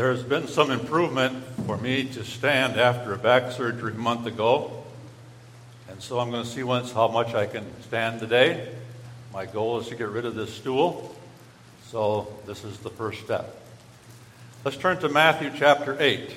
There's been some improvement for me to stand after a back surgery a month ago, and so I'm going to see once how much I can stand today. My goal is to get rid of this stool, so this is the first step. Let's turn to Matthew chapter 8.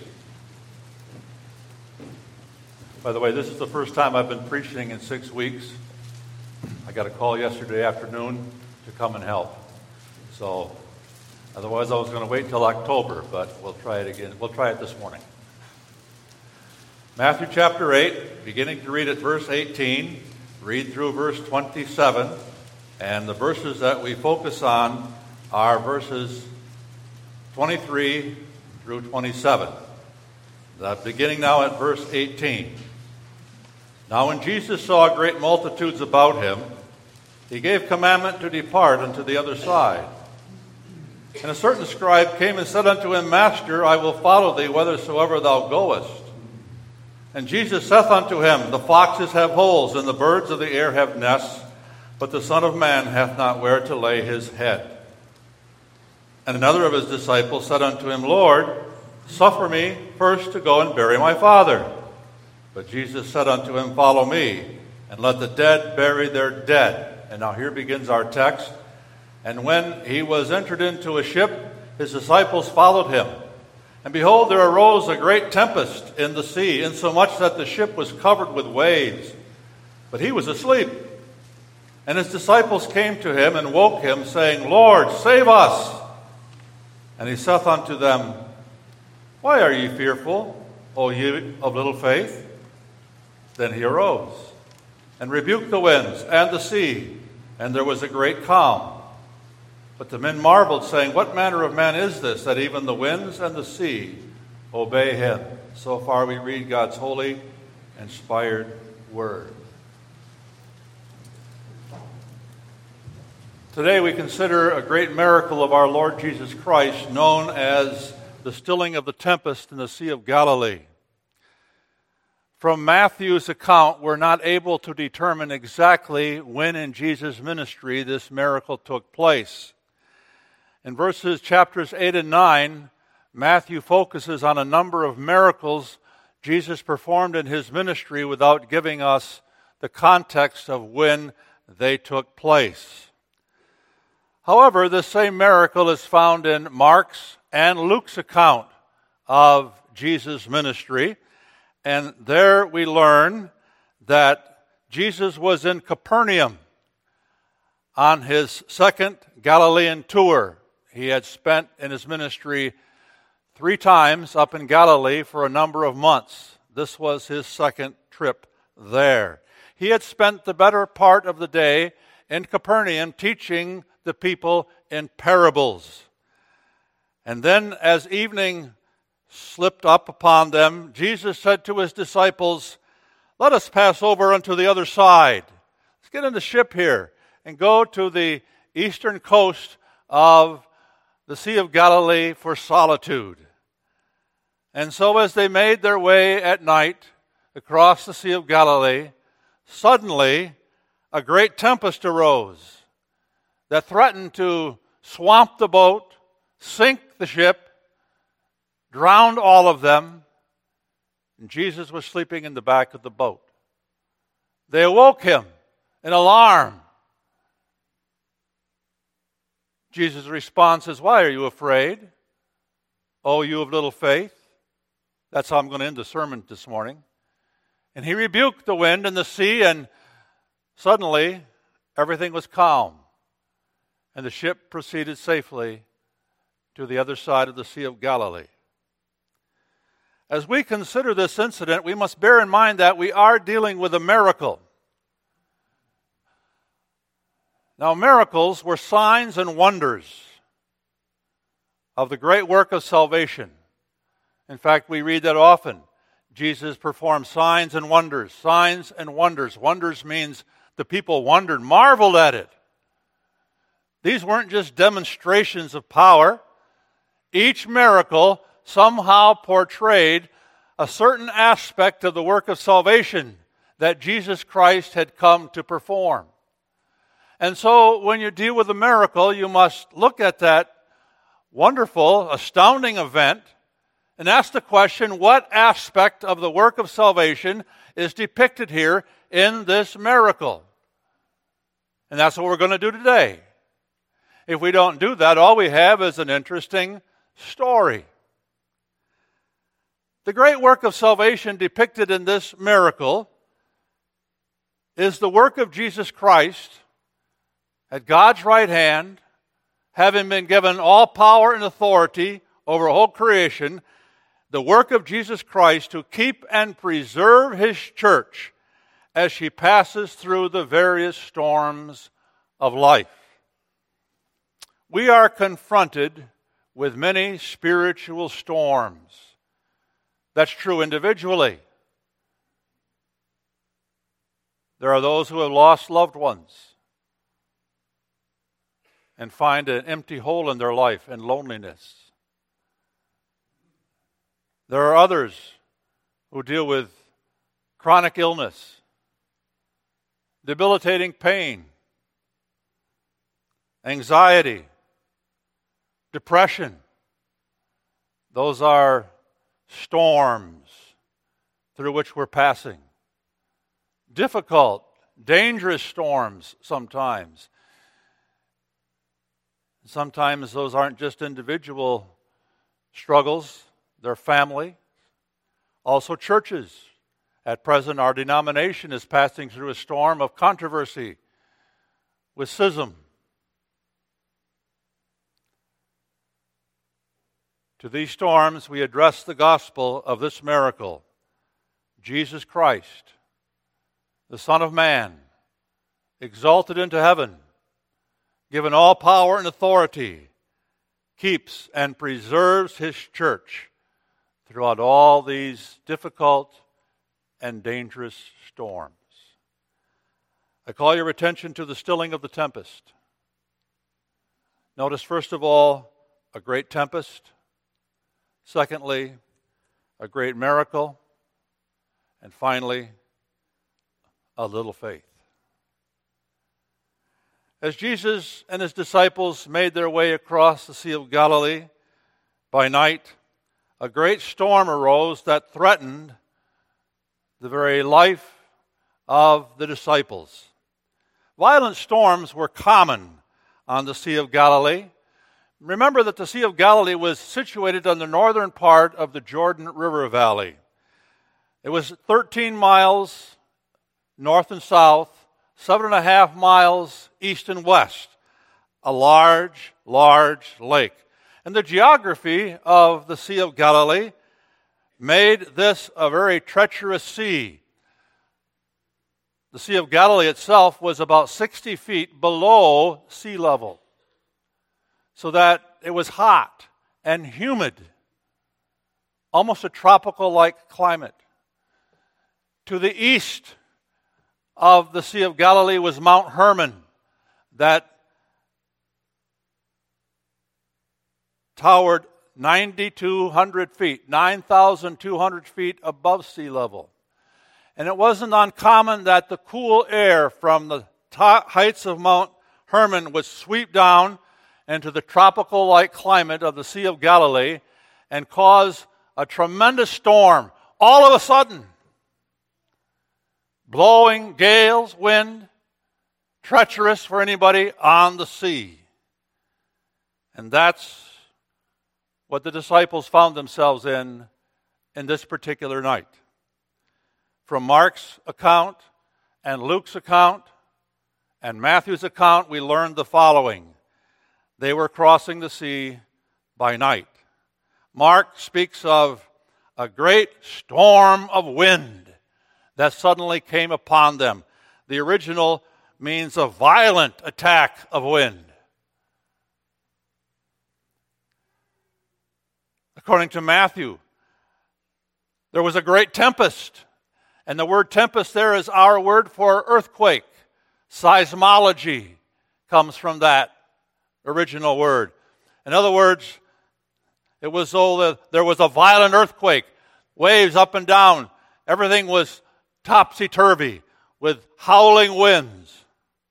By the way, this is the first time I've been preaching in 6 weeks. I got a call yesterday afternoon to come and help. So, otherwise I was going to wait till October, but we'll try it again. We'll try it this morning. Matthew chapter 8, beginning to read at verse 18, read through verse 27, and the verses that we focus on are verses 23 through 27. Beginning now at verse 18. Now when Jesus saw great multitudes about him, he gave commandment to depart unto the other side. And a certain scribe came and said unto him, Master, I will follow thee whithersoever thou goest. And Jesus saith unto him, The foxes have holes, and the birds of the air have nests, but the Son of Man hath not where to lay his head. And another of his disciples said unto him, Lord, suffer me first to go and bury my father. But Jesus said unto him, Follow me, and let the dead bury their dead. And now here begins our text. And when he was entered into a ship, his disciples followed him. And behold, there arose a great tempest in the sea, insomuch that the ship was covered with waves. But he was asleep. And his disciples came to him and woke him, saying, Lord, save us. And he saith unto them, Why are ye fearful, O ye of little faith? Then he arose, and rebuked the winds and the sea, and there was a great calm. But the men marveled, saying, What manner of man is this, that even the winds and the sea obey him? So far we read God's holy, inspired word. Today we consider a great miracle of our Lord Jesus Christ, known as the stilling of the tempest in the Sea of Galilee. From Matthew's account, we're not able to determine exactly when in Jesus' ministry this miracle took place. In chapters 8 and 9, Matthew focuses on a number of miracles Jesus performed in his ministry without giving us the context of when they took place. However, this same miracle is found in Mark's and Luke's account of Jesus' ministry. And there we learn that Jesus was in Capernaum on his second Galilean tour. He had spent in his ministry 3 times up in Galilee for a number of months. This was his second trip there. He had spent the better part of the day in Capernaum teaching the people in parables. And then as evening slipped up upon them, Jesus said to his disciples, Let us pass over unto the other side. Let's get in the ship here and go to the eastern coast of the Sea of Galilee for solitude. And so as they made their way at night across the Sea of Galilee, suddenly a great tempest arose that threatened to swamp the boat, sink the ship, drowned all of them, and Jesus was sleeping in the back of the boat. They awoke him in alarm. Jesus' response is, Why are you afraid, O you of little faith? That's how I'm going to end the sermon this morning. And he rebuked the wind and the sea, and suddenly everything was calm. And the ship proceeded safely to the other side of the Sea of Galilee. As we consider this incident, we must bear in mind that we are dealing with a miracle. Now, miracles were signs and wonders of the great work of salvation. In fact, we read that often. Jesus performed signs and wonders. Signs and wonders. Wonders means the people wondered, marveled at it. These weren't just demonstrations of power. Each miracle somehow portrayed a certain aspect of the work of salvation that Jesus Christ had come to perform. And so when you deal with a miracle, you must look at that wonderful, astounding event and ask the question, what aspect of the work of salvation is depicted here in this miracle? And that's what we're going to do today. If we don't do that, all we have is an interesting story. The great work of salvation depicted in this miracle is the work of Jesus Christ at God's right hand, having been given all power and authority over whole creation, the work of Jesus Christ to keep and preserve His church as she passes through the various storms of life. We are confronted with many spiritual storms. That's true individually. There are those who have lost loved ones and find an empty hole in their life and loneliness. There are others who deal with chronic illness, debilitating pain, anxiety, depression. Those are storms through which we're passing. Difficult, dangerous storms sometimes. Sometimes those aren't just individual struggles, they're family. Also churches. At present, our denomination is passing through a storm of controversy with schism. To these storms, we address the gospel of this miracle. Jesus Christ, the Son of Man, exalted into heaven, given all power and authority, keeps and preserves His church throughout all these difficult and dangerous storms. I call your attention to the stilling of the tempest. Notice, first of all, a great tempest. Secondly, a great miracle. And finally, a little faith. As Jesus and His disciples made their way across the Sea of Galilee by night, a great storm arose that threatened the very life of the disciples. Violent storms were common on the Sea of Galilee. Remember that the Sea of Galilee was situated on the northern part of the Jordan River Valley. It was 13 miles north and south, 7.5 miles east and west. A large, large lake. And the geography of the Sea of Galilee made this a very treacherous sea. The Sea of Galilee itself was about 60 feet below sea level, so that it was hot and humid, almost a tropical-like climate. To the east of the Sea of Galilee was Mount Hermon, that towered 9,200 feet, 9,200 feet above sea level. And it wasn't uncommon that the cool air from the heights of Mount Hermon would sweep down into the tropical-like climate of the Sea of Galilee and cause a tremendous storm. All of a sudden, blowing gales, wind, treacherous for anybody on the sea. And that's what the disciples found themselves in this particular night. From Mark's account and Luke's account and Matthew's account, we learned the following. They were crossing the sea by night. Mark speaks of a great storm of wind that suddenly came upon them. The original means a violent attack of wind. According to Matthew, there was a great tempest. And the word tempest there is our word for earthquake. Seismology comes from that original word. In other words, it was though there was a violent earthquake, waves up and down. Everything was topsy-turvy with howling winds.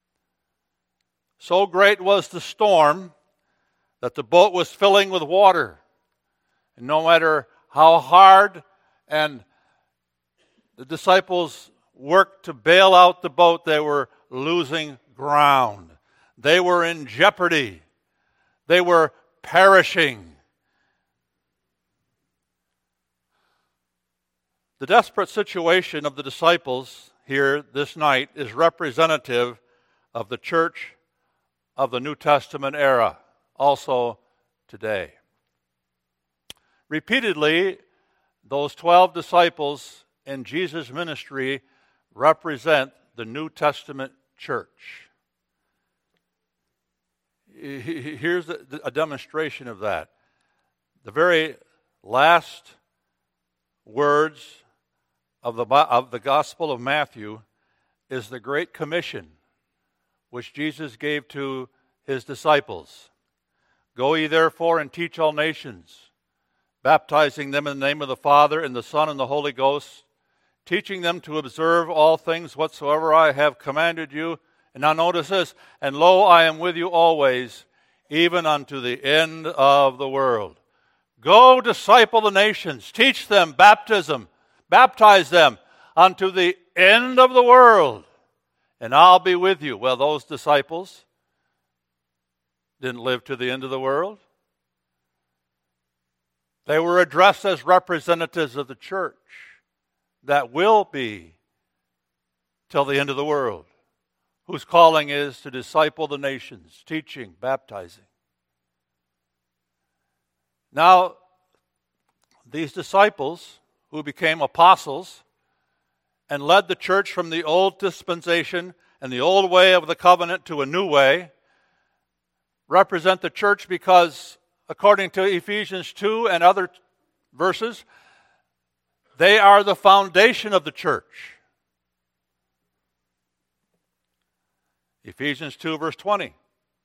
So great was the storm that the boat was filling with water. And no matter how hard and the disciples worked to bail out the boat. They were losing ground. They were in jeopardy. They were perishing. The desperate situation of the disciples here this night is representative of the church of the New Testament era, also today. Repeatedly, those 12 disciples in Jesus' ministry represent the New Testament church. Here's a demonstration of that. The very last words of the Gospel of Matthew is the Great Commission, which Jesus gave to his disciples. Go ye therefore and teach all nations, baptizing them in the name of the Father and the Son and the Holy Ghost, teaching them to observe all things whatsoever I have commanded you. And now notice this, and lo, I am with you always, even unto the end of the world. Go disciple the nations, teach them baptize them unto the end of the world, and I'll be with you. Well, those disciples didn't live to the end of the world. They were addressed as representatives of the church that will be till the end of the world, whose calling is to disciple the nations, teaching, baptizing. Now, these disciples who became apostles and led the church from the old dispensation and the old way of the covenant to a new way represent the church because, according to Ephesians 2 and other verses, they are the foundation of the church. Ephesians 2 verse 20.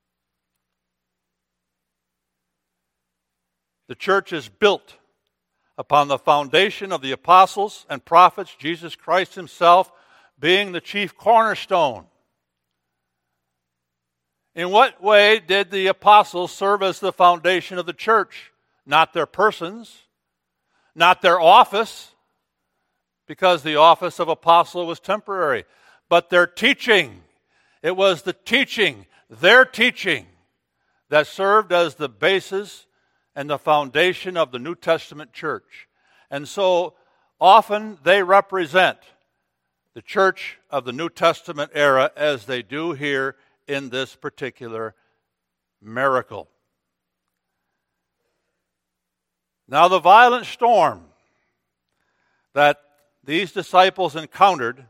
The church is built upon the foundation of the apostles and prophets, Jesus Christ himself being the chief cornerstone. In what way did the apostles serve as the foundation of the church? Not their persons, not their office, because the office of apostle was temporary, but their teaching. It was the teaching, their teaching, that served as the basis and the foundation of the New Testament church. And so often they represent the church of the New Testament era as they do here in this particular miracle. Now, the violent storm that these disciples encountered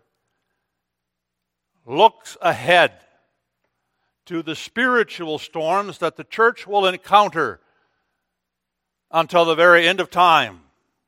looks ahead to the spiritual storms that the church will encounter until the very end of time.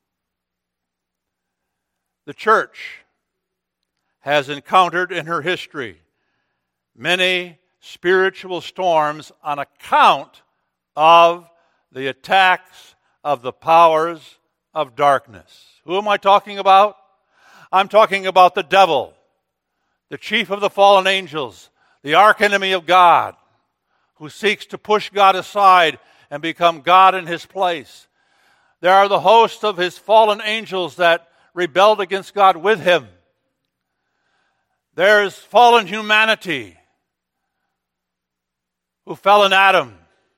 The church has encountered in her history many spiritual storms on account of the attacks of the powers of darkness. Who am I talking about? I'm talking about the devil, the chief of the fallen angels, the archenemy of God, who seeks to push God aside and become God in his place. There are the hosts of his fallen angels that rebelled against God with him. There's fallen humanity who fell in Adam,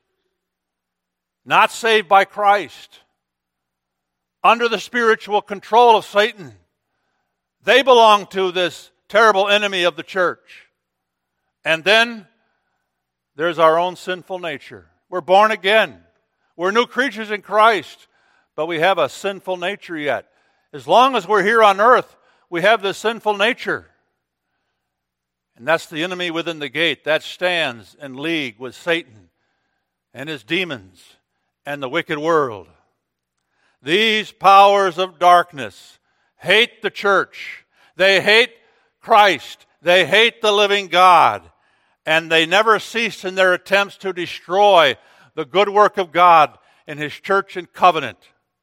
not saved by Christ, under the spiritual control of Satan. They belong to this terrible enemy of the church. And then there's our own sinful nature. We're born again. We're new creatures in Christ, but we have a sinful nature yet. As long as we're here on earth, we have this sinful nature. And that's the enemy within the gate. That stands in league with Satan and his demons and the wicked world. These powers of darkness hate the church. They hate Christ. They hate the living God. And they never cease in their attempts to destroy the good work of God in his church and covenant.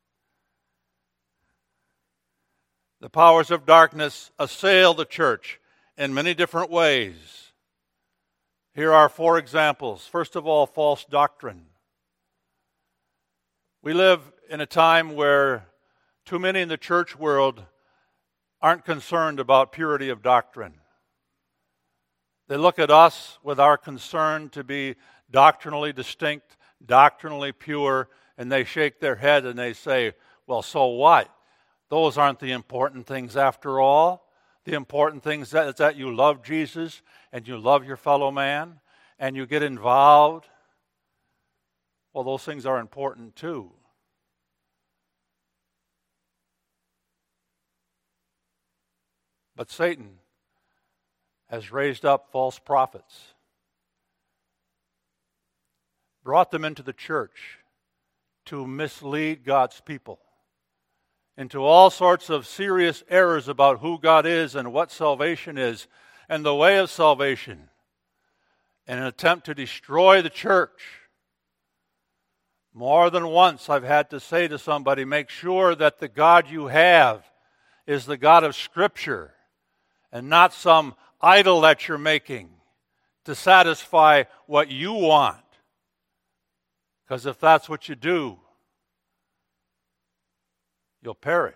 The powers of darkness assail the church in many different ways. Here are 4 examples. First of all, false doctrine. We live in a time where Too many in the church world aren't concerned about purity of doctrine. They look at us with our concern to be doctrinally distinct, doctrinally pure, and they shake their head and they say, well, so what? Those aren't the important things after all. The important thing is that you love Jesus and you love your fellow man and you get involved. Well, those things are important too. But Satan has raised up false prophets, brought them into the church to mislead God's people into all sorts of serious errors about who God is and what salvation is and the way of salvation in an attempt to destroy the church. More than once I've had to say to somebody, make sure that the God you have is the God of Scripture and not some idol that you're making to satisfy what you want. Because if that's what you do, you'll perish.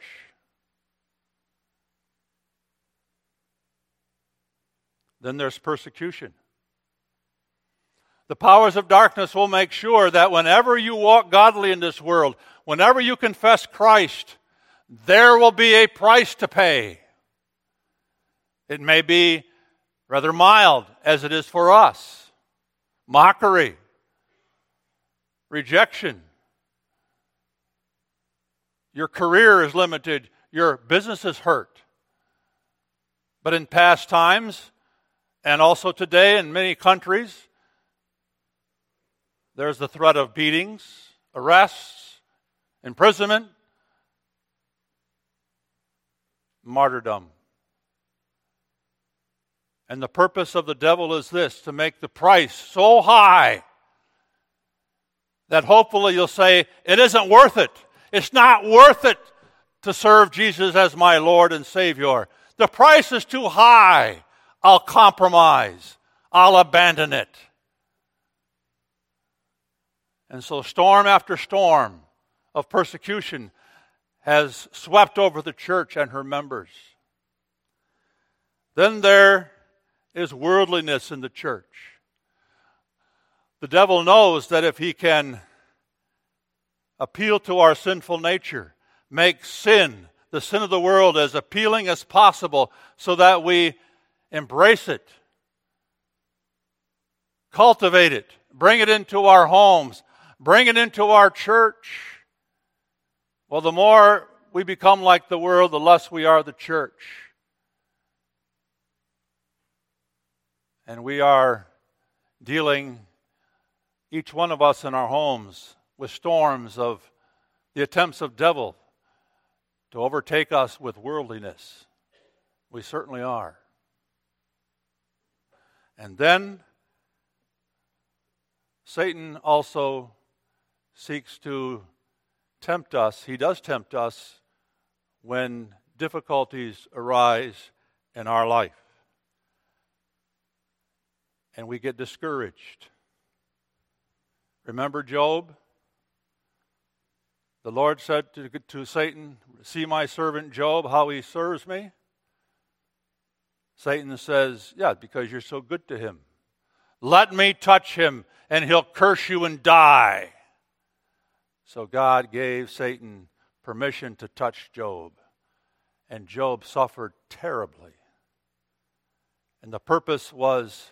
Then there's persecution. The powers of darkness will make sure that whenever you walk godly in this world, whenever you confess Christ, there will be a price to pay. It may be rather mild, as it is for us. Mockery, rejection. Your career is limited. Your business is hurt. But in past times, and also today in many countries, there's the threat of beatings, arrests, imprisonment, martyrdom. And the purpose of the devil is this, to make the price so high that hopefully you'll say, it isn't worth it. It's not worth it to serve Jesus as my Lord and Savior. The price is too high. I'll compromise. I'll abandon it. And so storm after storm of persecution has swept over the church and her members. Then there is worldliness in the church. The devil knows that if he can appeal to our sinful nature, make sin, the sin of the world, as appealing as possible so that we embrace it, cultivate it, bring it into our homes, bring it into our church. Well, the more we become like the world, the less we are the church. And we are dealing, each one of us in our homes, with storms of the attempts of devil to overtake us with worldliness. We certainly are. And then Satan also seeks to tempt us. He does tempt us when difficulties arise in our life. And we get discouraged. Remember Job? The Lord said to Satan, see my servant Job, how he serves me? Satan says, yeah, because you're so good to him. Let me touch him, and he'll curse you and die. So God gave Satan permission to touch Job. And Job suffered terribly. And the purpose was,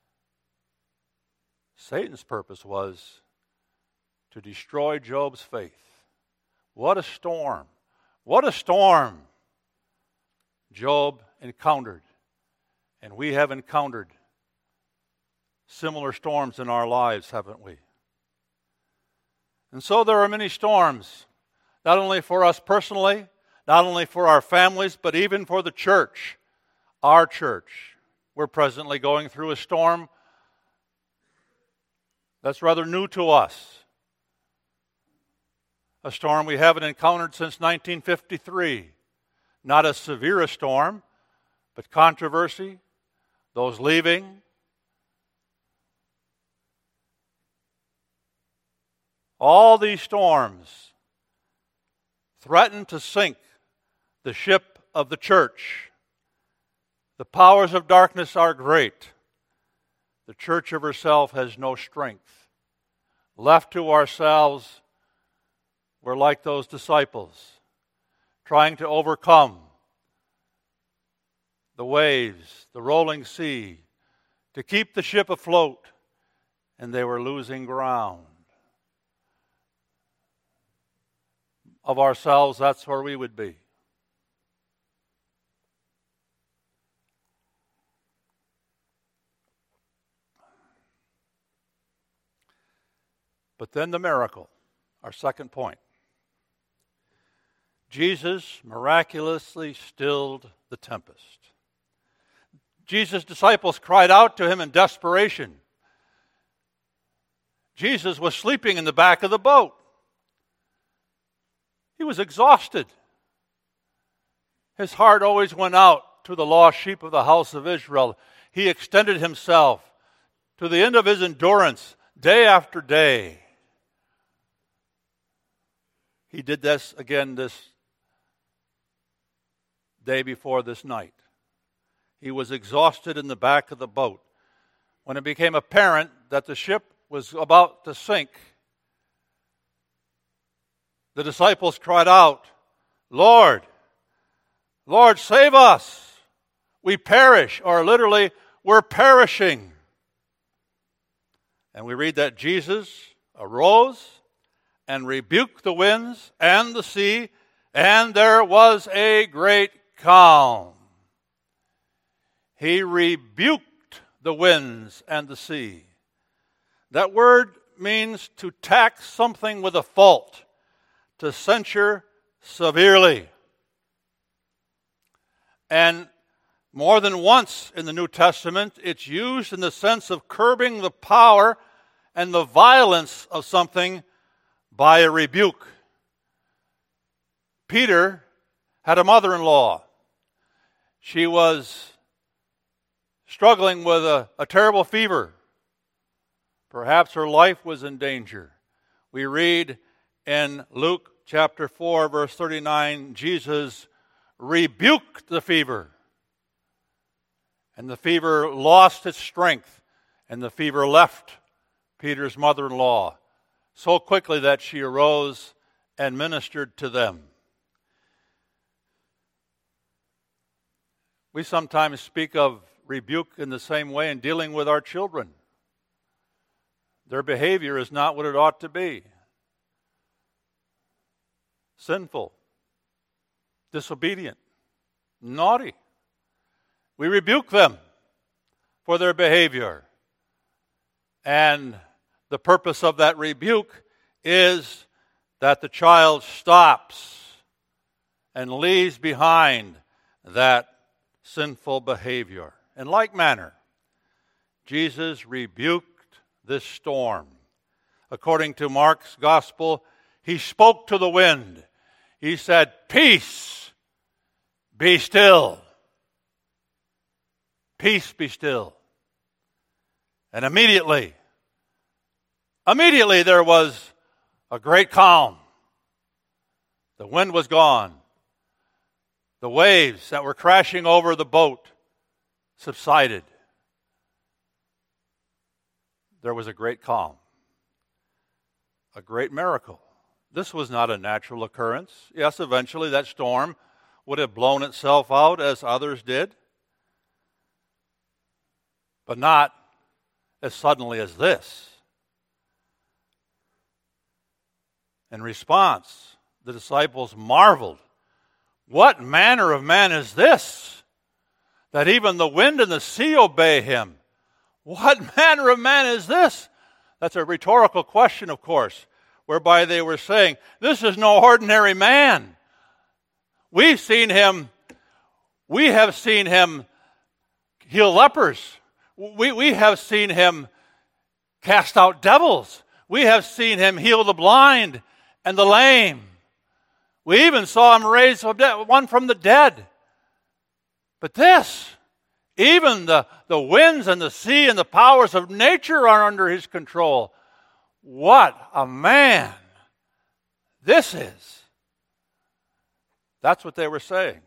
Satan's purpose was to destroy Job's faith. What a storm. What a storm Job encountered. And we have encountered similar storms in our lives, haven't we? And so there are many storms, not only for us personally, not only for our families, but even for the church, our church. We're presently going through a storm that's rather new to us. A storm we haven't encountered since 1953. Not as severe a storm, but controversy, those leaving. All these storms threaten to sink the ship of the church. The powers of darkness are great. The church of herself has no strength. Left to ourselves, we're like those disciples, trying to overcome the waves, the rolling sea, to keep the ship afloat, and they were losing ground. Of ourselves, that's where we would be. But then the miracle, our second point. Jesus miraculously stilled the tempest. Jesus' disciples cried out to him in desperation. Jesus was sleeping in the back of the boat. He was exhausted. His heart always went out to the lost sheep of the house of Israel. He extended himself to the end of his endurance day after day. He did this again this day before this night. He was exhausted in the back of the boat. When it became apparent that the ship was about to sink, the disciples cried out, "Lord, Lord, save us. We perish," or literally, we're perishing. And we read that Jesus arose and rebuked the winds and the sea, and there was a great calm. He rebuked the winds and the sea. That word means to tax something with a fault, to censure severely. And more than once in the New Testament, it's used in the sense of curbing the power and the violence of something by a rebuke. Peter had a mother-in-law. She was struggling with a terrible fever. Perhaps her life was in danger. We read in Luke chapter 4, verse 39, Jesus rebuked the fever. And the fever lost its strength, and the fever left Peter's mother-in-law so quickly that she arose and ministered to them. We sometimes speak of rebuke in the same way in dealing with our children. Their behavior is not what it ought to be. Sinful, disobedient, naughty. We rebuke them for their behavior. And the purpose of that rebuke is that the child stops and leaves behind that sinful behavior. In like manner, Jesus rebuked this storm. According to Mark's gospel, he spoke to the wind. He said, "Peace, be still. Peace, be still." And immediately there was a great calm. The wind was gone. The waves that were crashing over the boat subsided. There was a great calm. A great miracle. This was not a natural occurrence. Yes, eventually that storm would have blown itself out as others did, but not as suddenly as this. In response, the disciples marveled. What manner of man is this, that even the wind and the sea obey him? What manner of man is this? That's a rhetorical question, of course, whereby they were saying, this is no ordinary man. We have seen him heal lepers. We have seen him cast out devils. We have seen him heal the blind and the lame. We even saw him raise one from the dead. But this, even the winds and the sea and the powers of nature are under his control. What a man this is. That's what they were saying.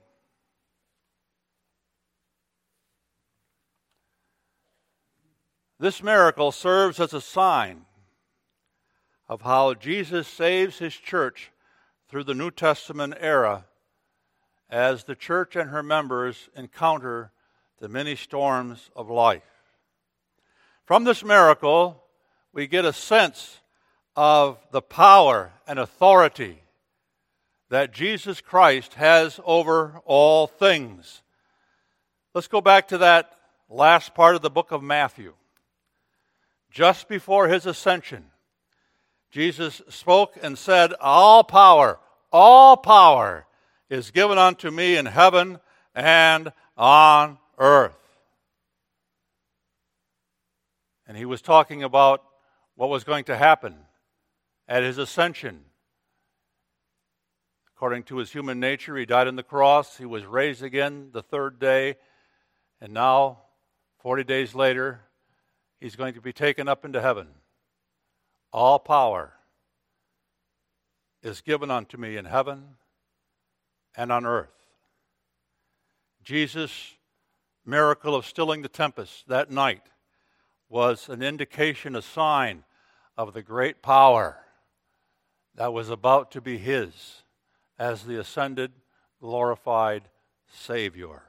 This miracle serves as a sign of how Jesus saves his church through the New Testament era as the church and her members encounter the many storms of life. From this miracle, we get a sense of the power and authority that Jesus Christ has over all things. Let's go back to that last part of the book of Matthew. Just before his ascension, Jesus spoke and said, all power is given unto me in heaven and on earth. And he was talking about what was going to happen at his ascension. According to his human nature, he died on the cross. He was raised again the third day. And now, 40 days later, he's going to be taken up into heaven. All power is given unto me in heaven and on earth. Jesus' miracle of stilling the tempest that night was an indication, a sign of the great power that was about to be his as the ascended, glorified Savior.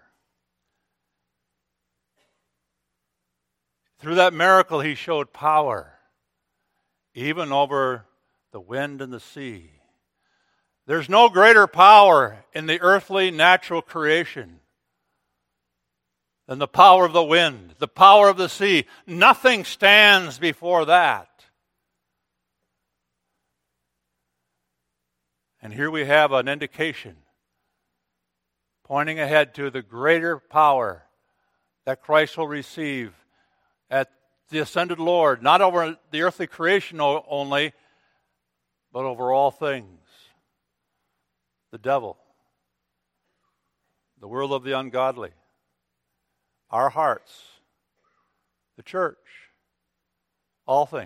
Through that miracle, he showed power, even over the wind and the sea. There's no greater power in the earthly natural creation than the power of the wind, the power of the sea. Nothing stands before that. And here we have an indication pointing ahead to the greater power that Christ will receive at the ascended Lord, not over the earthly creation only, but over all things. The devil, the world of the ungodly, our hearts, the church, all things.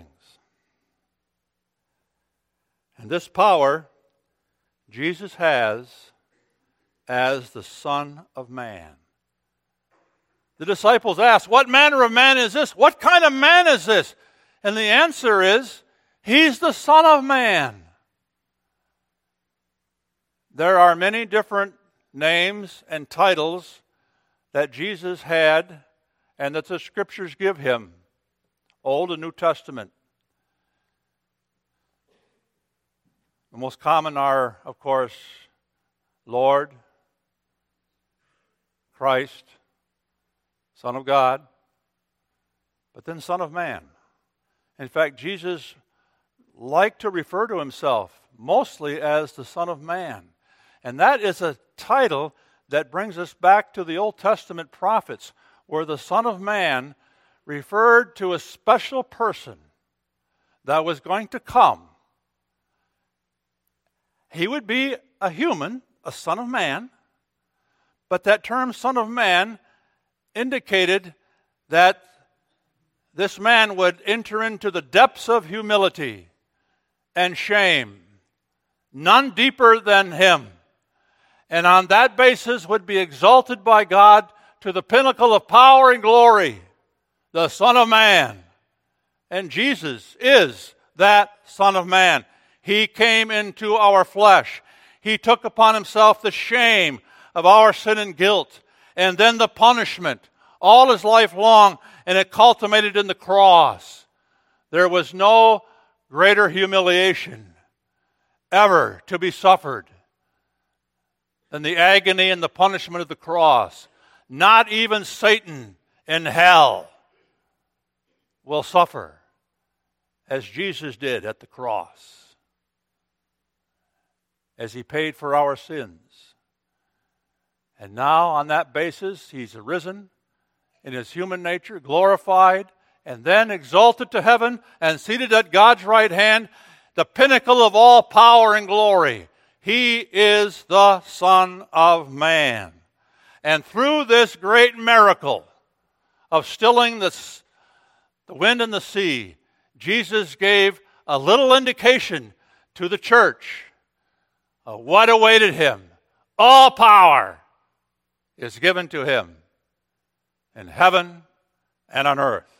And this power Jesus has as the Son of Man. The disciples asked, what manner of man is this? What kind of man is this? And the answer is, he's the Son of Man. There are many different names and titles that Jesus had and that the Scriptures give him, Old and New Testament. The most common are, of course, Lord, Christ, Son of God, but then Son of Man. In fact, Jesus liked to refer to himself mostly as the Son of Man. And that is a title that brings us back to the Old Testament prophets, where the Son of Man referred to a special person that was going to come. He would be a human, a Son of Man, but that term Son of Man indicated that this man would enter into the depths of humility and shame, none deeper than him, and on that basis would be exalted by God to the pinnacle of power and glory, the Son of Man. And Jesus is that Son of Man. He came into our flesh. He took upon himself the shame of our sin and guilt, and then the punishment all his life long, and it culminated in the cross. There was no greater humiliation ever to be suffered than the agony and the punishment of the cross. Not even Satan in hell will suffer as Jesus did at the cross, as he paid for our sins. And now, on that basis, he's arisen in his human nature, glorified, and then exalted to heaven and seated at God's right hand, the pinnacle of all power and glory. He is the Son of Man. And through this great miracle of stilling the wind and the sea, Jesus gave a little indication to the church of what awaited him All power is given to him in heaven and on earth.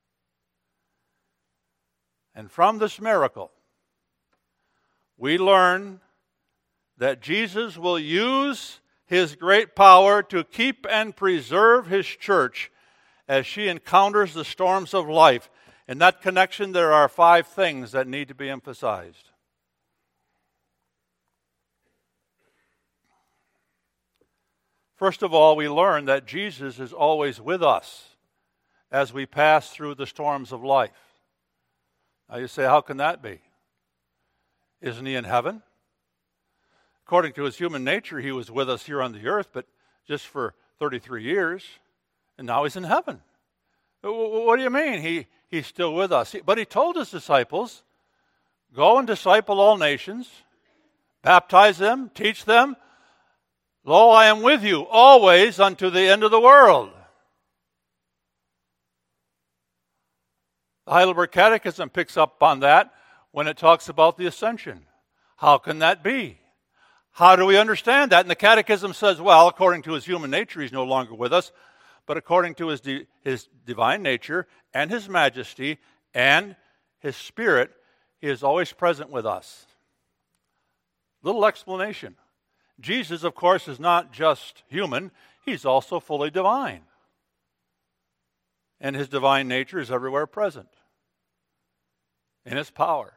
And from this miracle, we learn that Jesus will use his great power to keep and preserve his church as she encounters the storms of life. In that connection, there are 5 things that need to be emphasized. First of all, we learn that Jesus is always with us as we pass through the storms of life. Now you say, how can that be? Isn't he in heaven? According to his human nature, he was with us here on the earth, but just for 33 years, and now he's in heaven. What do you mean he's still with us? But he told his disciples, go and disciple all nations, baptize them, teach them. Lo, I am with you always unto the end of the world. The Heidelberg Catechism picks up on that when it talks about the ascension. How can that be? How do we understand that? And the Catechism says, well, according to his human nature, he's no longer with us, but according to his divine nature and his majesty and his spirit, he is always present with us. Little explanation. Jesus, of course, is not just human, he's also fully divine. And his divine nature is everywhere present in his power.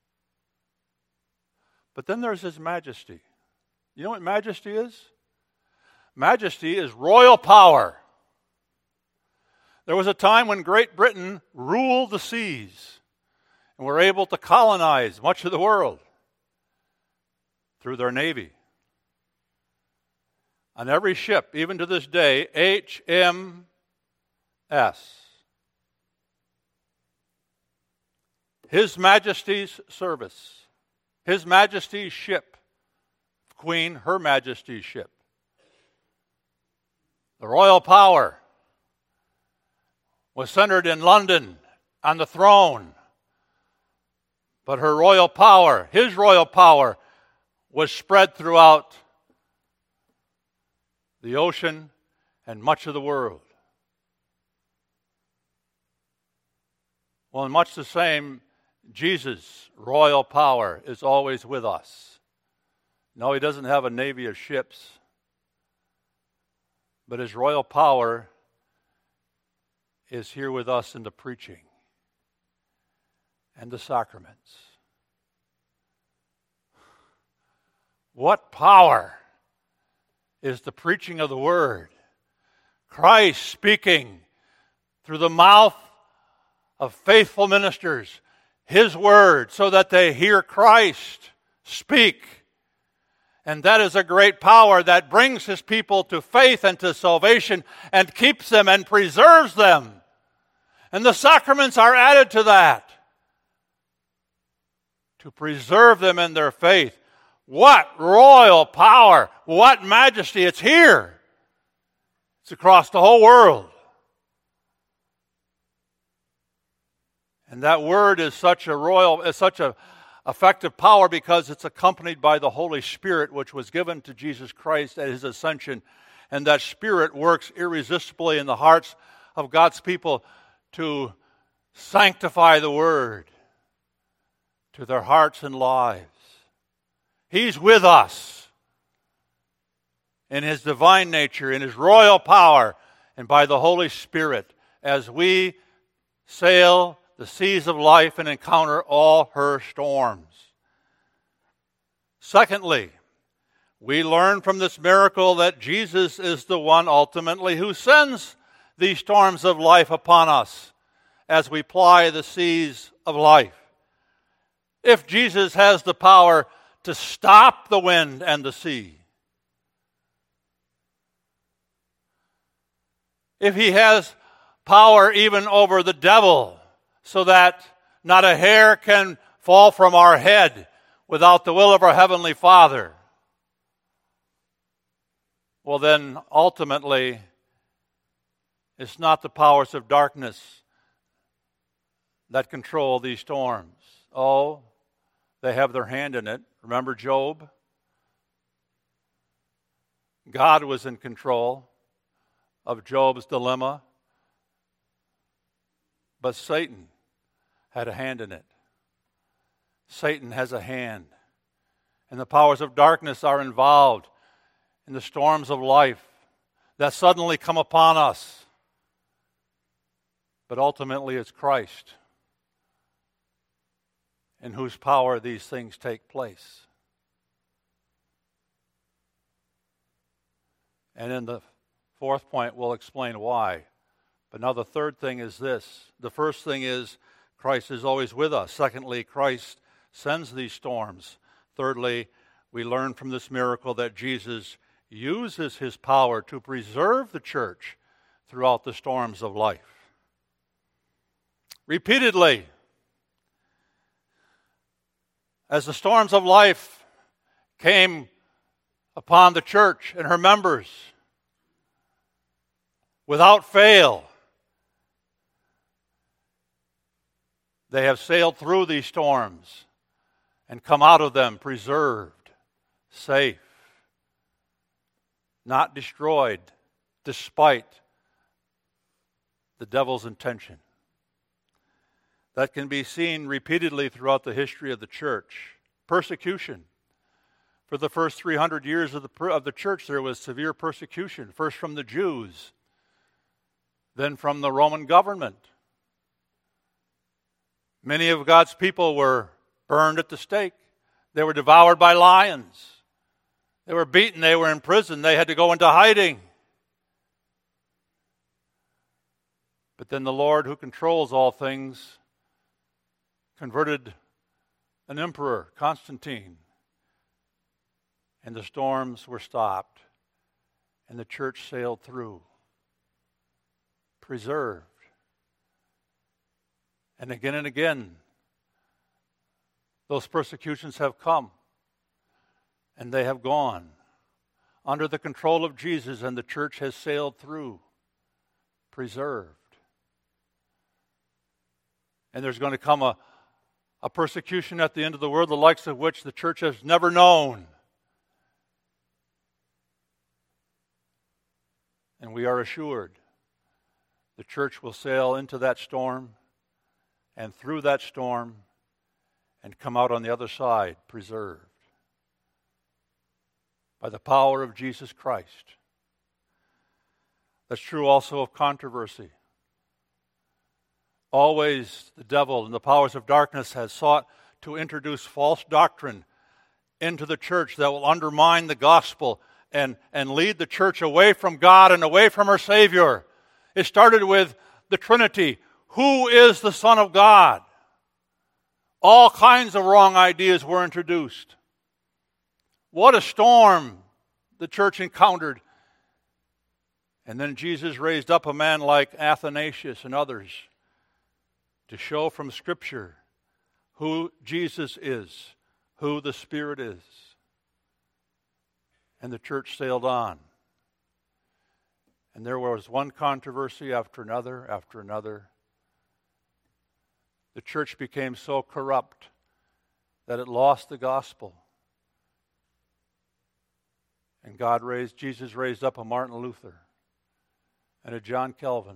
But then there's his majesty. You know what majesty is? Majesty is royal power. There was a time when Great Britain ruled the seas and were able to colonize much of the world through their navy. On every ship, even to this day, HMS, His Majesty's service, His Majesty's ship, Queen, Her Majesty's ship. The royal power was centered in London on the throne. But her royal power, his royal power, was spread throughout the ocean and much of the world. Well, in much the same, Jesus' royal power is always with us. No, he doesn't have a navy of ships, but his royal power is here with us in the preaching and the sacraments. What power is the preaching of the Word? Christ speaking through the mouth of faithful ministers, His Word, so that they hear Christ speak. And that is a great power that brings His people to faith and to salvation and keeps them and preserves them. And the sacraments are added to that to preserve them in their faith. What royal power, what majesty. It's here. It's across the whole world. And that word is such a effective power because it's accompanied by the Holy Spirit, which was given to Jesus Christ at His ascension. And that Spirit works irresistibly in the hearts of God's people to sanctify the Word to their hearts and lives. He's with us in His divine nature, in His royal power, and by the Holy Spirit as we sail the seas of life and encounter all her storms. Secondly, we learn from this miracle that Jesus is the one ultimately who sends these storms of life upon us as we ply the seas of life. If Jesus has the power to stop the wind and the sea, if He has power even over the devil, so that not a hair can fall from our head without the will of our Heavenly Father, well then, ultimately, it's not the powers of darkness that control these storms. Oh, they have their hand in it. Remember Job? God was in control of Job's dilemma, but Satan had a hand in it. Satan has a hand, and the powers of darkness are involved in the storms of life that suddenly come upon us. But ultimately it's Christ in whose power these things take place. And in the fourth point, we'll explain why. But now the third thing is this. The first thing is Christ is always with us. Secondly, Christ sends these storms. Thirdly, we learn from this miracle that Jesus uses his power to preserve the church throughout the storms of life. Repeatedly, as the storms of life came upon the church and her members, without fail, they have sailed through these storms and come out of them preserved, safe, not destroyed, despite the devil's intention. That can be seen repeatedly throughout the history of the church. Persecution. For the first 300 years of the church, there was severe persecution, first from the Jews, then from the Roman government. Many of God's people were burned at the stake. They were devoured by lions. They were beaten. They were in prison. They had to go into hiding. But then the Lord, who controls all things, converted an emperor, Constantine, and the storms were stopped, and the church sailed through, preserved. And again, those persecutions have come, and they have gone under the control of Jesus, and the church has sailed through, preserved. And there's going to come a persecution at the end of the world, the likes of which the church has never known. And we are assured the church will sail into that storm and through that storm and come out on the other side preserved by the power of Jesus Christ. That's true also of controversy. Always the devil and the powers of darkness has sought to introduce false doctrine into the church that will undermine the gospel and lead the church away from God and away from her Savior. It started with the Trinity. Who is the Son of God? All kinds of wrong ideas were introduced. What a storm the church encountered. And then Jesus raised up a man like Athanasius and others to show from Scripture who Jesus is, who the Spirit is. And the church sailed on. And there was one controversy after another, after another. The church became so corrupt that it lost the gospel. And Jesus raised up a Martin Luther and a John Calvin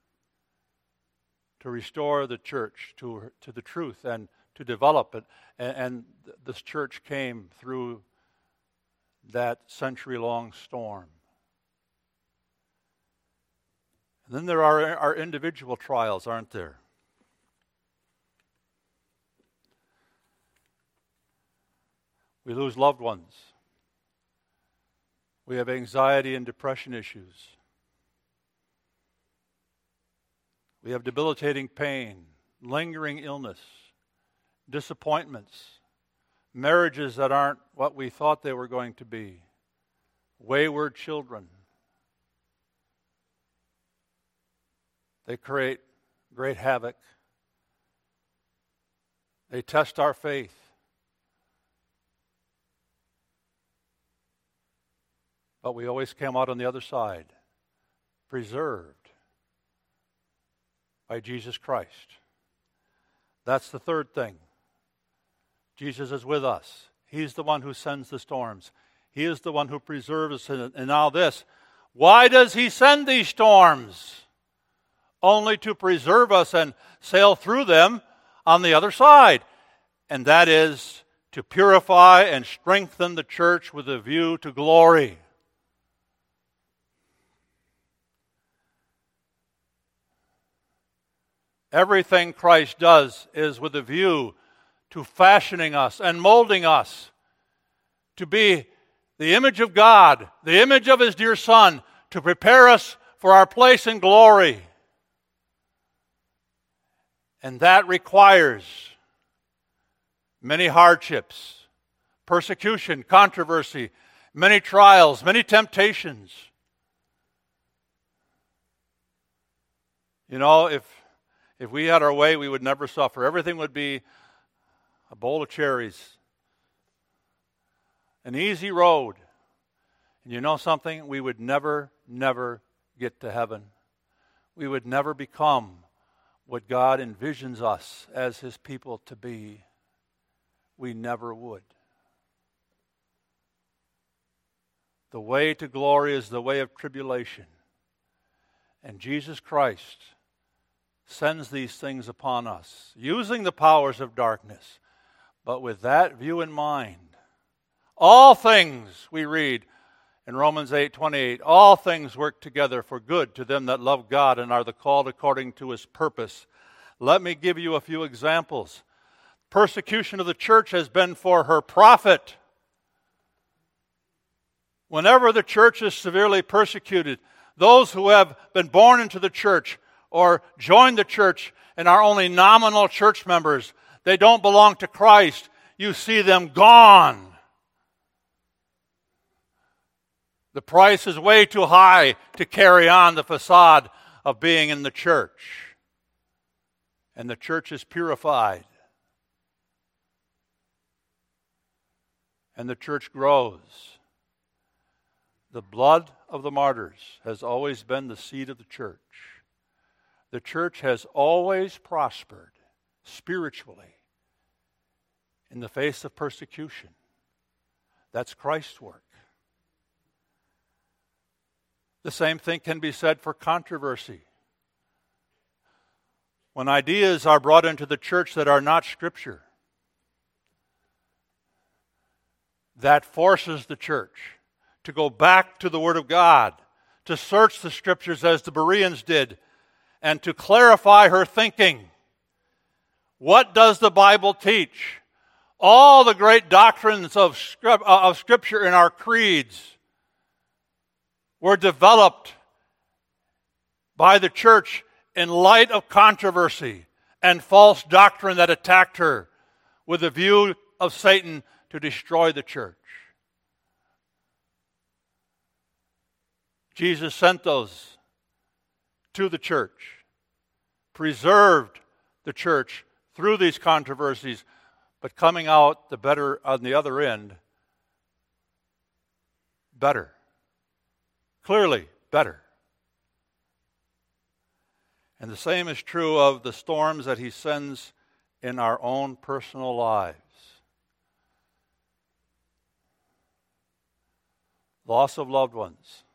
to restore the church to the truth and to develop it. And this church came through that century-long storm. And then there are our individual trials, aren't there? We lose loved ones. We have anxiety and depression issues. We have debilitating pain, lingering illness, disappointments, marriages that aren't what we thought they were going to be, wayward children. They create great havoc. They test our faith. But we always came out on the other side, preserved by Jesus Christ. That's the third thing. Jesus is with us. He's the one who sends the storms. He is the one who preserves us. And now this, why does he send these storms? Only to preserve us and sail through them on the other side. And that is to purify and strengthen the church with a view to glory. Everything Christ does is with a view to fashioning us and molding us to be the image of God, the image of His dear Son, to prepare us for our place in glory. And that requires many hardships, persecution, controversy, many trials, many temptations. You know, if we had our way, we would never suffer. Everything would be a bowl of cherries, an easy road. And you know something? We would never get to heaven. We would never become what God envisions us as His people to be. We never would. The way to glory is the way of tribulation. And Jesus Christ sends these things upon us, using the powers of darkness. But with that view in mind, all things, we read in Romans 8:28, all things work together for good to them that love God and are the called according to His purpose. Let me give you a few examples. Persecution of the church has been for her profit. Whenever the church is severely persecuted, those who have been born into the church or joined the church and are only nominal church members, they don't belong to Christ, you see them gone. The price is way too high to carry on the facade of being in the church. And the church is purified. And the church grows. The blood of the martyrs has always been the seed of the church. The church has always prospered spiritually in the face of persecution. That's Christ's work. The same thing can be said for controversy. When ideas are brought into the church that are not Scripture, that forces the church to go back to the Word of God, to search the Scriptures as the Bereans did, and to clarify her thinking. What does the Bible teach? All the great doctrines of Scripture in our creeds were developed by the church in light of controversy and false doctrine that attacked her with a view of Satan to destroy the church. Jesus sent those to the church, preserved the church through these controversies, but coming out the better on the other end, better. Clearly better. And the same is true of the storms that He sends in our own personal lives. Loss of loved ones.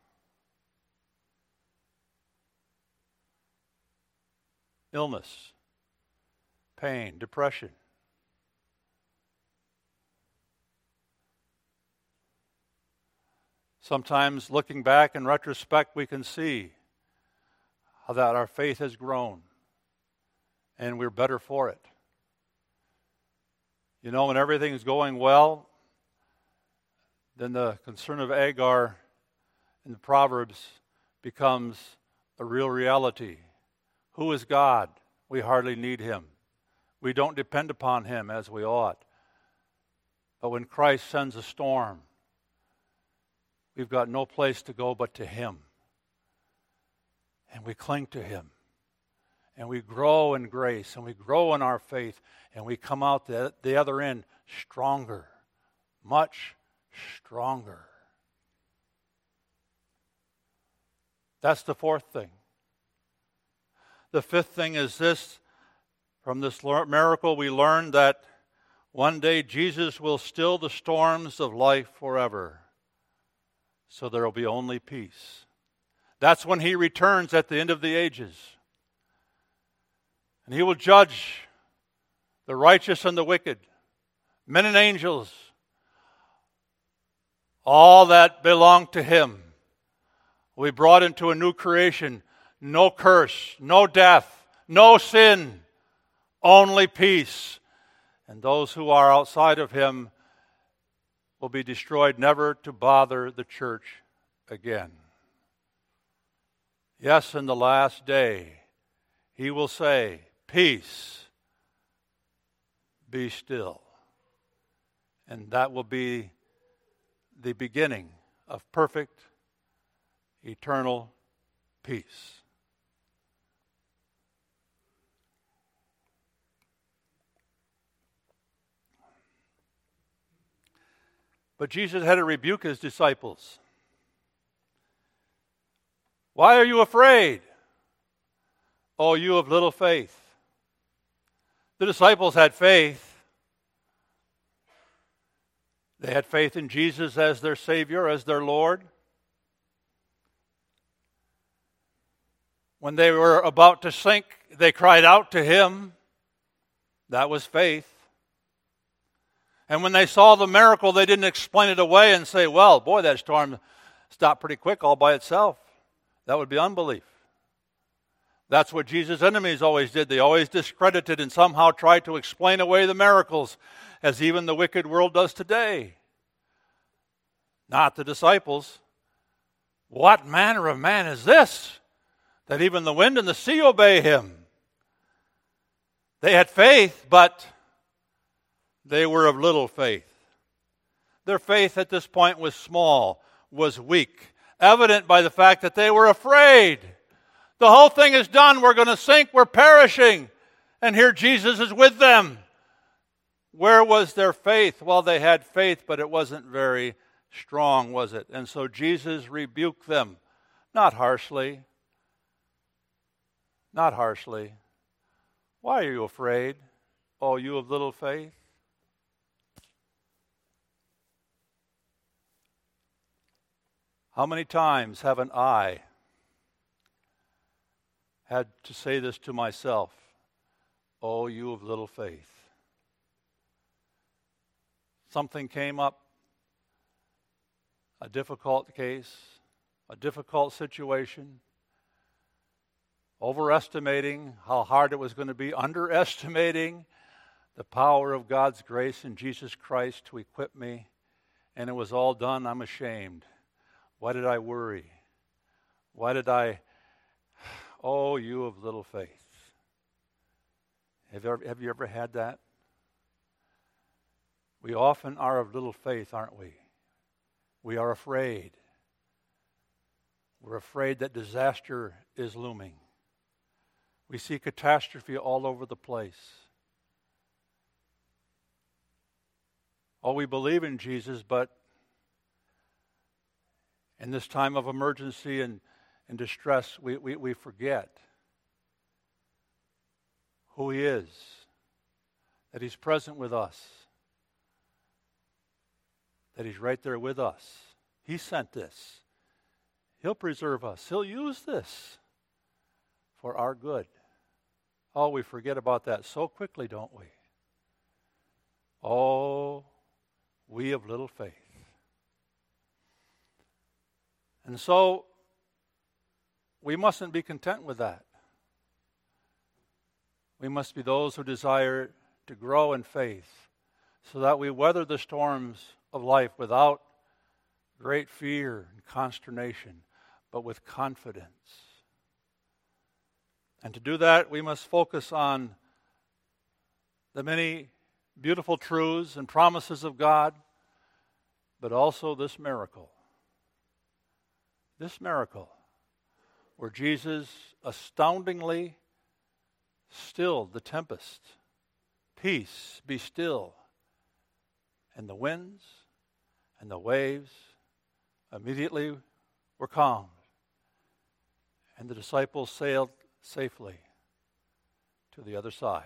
Illness. Pain. Depression. Sometimes looking back in retrospect, we can see how that our faith has grown and we're better for it. You know, when everything is going well, then the concern of Agar in the Proverbs becomes a real reality. Who is God? We hardly need Him. We don't depend upon Him as we ought. But when Christ sends a storm, we've got no place to go but to Him. And we cling to Him. And we grow in grace. And we grow in our faith. And we come out the other end stronger. Much stronger. That's the fourth thing. The fifth thing is this. From this miracle we learn that one day Jesus will still the storms of life forever. so there will be only peace. That's when he returns at the end of the ages. And he will judge the righteous and the wicked, men and angels, all that belong to him will be brought into a new creation. No curse, no death, no sin, only peace. And those who are outside of him will be destroyed, never to bother the church again. Yes, in the last day, he will say, peace, be still. And that will be the beginning of perfect, eternal peace. But Jesus had to rebuke his disciples. Why are you afraid, O you of little faith? The disciples had faith. They had faith in Jesus as their Savior, as their Lord. When they were about to sink, they cried out to him. That was faith. And when they saw the miracle, they didn't explain it away and say, well, boy, that storm stopped pretty quick all by itself. That would be unbelief. That's what Jesus' enemies always did. They always discredited and somehow tried to explain away the miracles, as even the wicked world does today. Not the disciples. What manner of man is this, that even the wind and the sea obey him? They had faith, but they were of little faith. Their faith at this point was small, was weak, evident by the fact that they were afraid. The whole thing is done. We're going to sink. We're perishing. And here Jesus is with them. Where was their faith? Well, they had faith, but it wasn't very strong, was it? And so Jesus rebuked them, not harshly. Not harshly. Why are you afraid, O you of little faith? How many times haven't I had to say this to myself? Oh, you of little faith. Something came up, a difficult case, a difficult situation, overestimating how hard it was going to be, underestimating the power of God's grace in Jesus Christ to equip me, and it was all done. I'm ashamed. Why did I worry? Why did I... Oh, you of little faith. Have you ever had that? We often are of little faith, aren't we? We are afraid. We're afraid that disaster is looming. We see catastrophe all over the place. Oh, we believe in Jesus, but in this time of emergency and distress, we forget who He is, that He's present with us, that He's right there with us. He sent this. He'll preserve us. He'll use this for our good. Oh, we forget about that so quickly, don't we? Oh, we of little faith. And so, we mustn't be content with that. We must be those who desire to grow in faith so that we weather the storms of life without great fear and consternation, but with confidence. And to do that, we must focus on the many beautiful truths and promises of God, but also this miracle. This miracle where Jesus astoundingly stilled the tempest. Peace, be still. And the winds and the waves immediately were calmed. And the disciples sailed safely to the other side.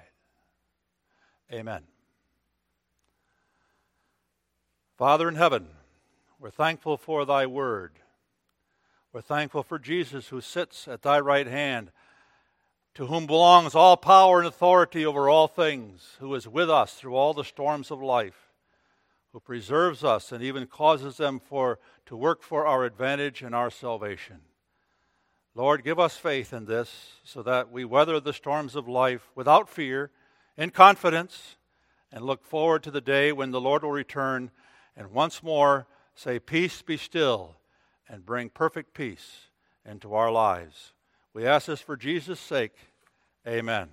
Amen. Father in heaven, We're thankful for thy word. We're thankful for Jesus who sits at thy right hand, to whom belongs all power and authority over all things, who is with us through all the storms of life, who preserves us and even causes them to work for our advantage and our salvation. Lord, give us faith in this so that we weather the storms of life without fear, in confidence, and look forward to the day when the Lord will return and once more say, "Peace, be still," and bring perfect peace into our lives. We ask this for Jesus' sake. Amen.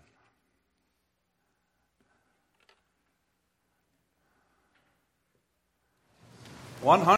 100